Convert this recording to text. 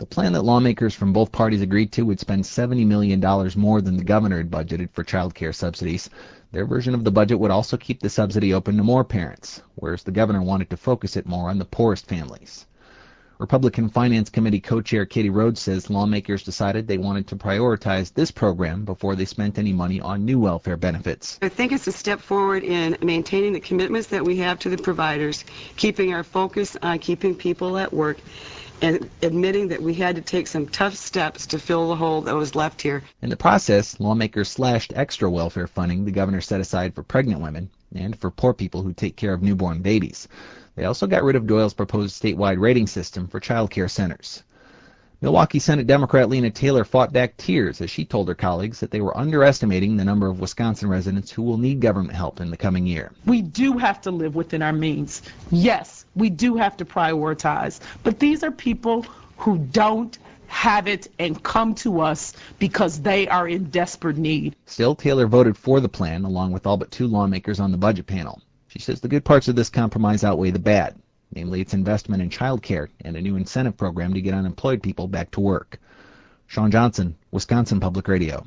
The plan that lawmakers from both parties agreed to would spend $70 million more than the governor had budgeted for child care subsidies. Their version of the budget would also keep the subsidy open to more parents, whereas the governor wanted to focus it more on the poorest families. Republican Finance Committee co-chair Katie Rhodes says lawmakers decided they wanted to prioritize this program before they spent any money on new welfare benefits. I think it's a step forward in maintaining the commitments that we have to the providers, keeping our focus on keeping people at work, and admitting that we had to take some tough steps to fill the hole that was left here. In the process, lawmakers slashed extra welfare funding the governor set aside for pregnant women and for poor people who take care of newborn babies. They also got rid of Doyle's proposed statewide rating system for child care centers. Milwaukee Senate Democrat Lena Taylor fought back tears as she told her colleagues that they were underestimating the number of Wisconsin residents who will need government help in the coming year. We do have to live within our means. Yes, we do have to prioritize. But these are people who don't have it and come to us because they are in desperate need. Still, Taylor voted for the plan along with all but two lawmakers on the budget panel. She says the good parts of this compromise outweigh the bad, namely its investment in child care and a new incentive program to get unemployed people back to work. Sean Johnson, Wisconsin Public Radio.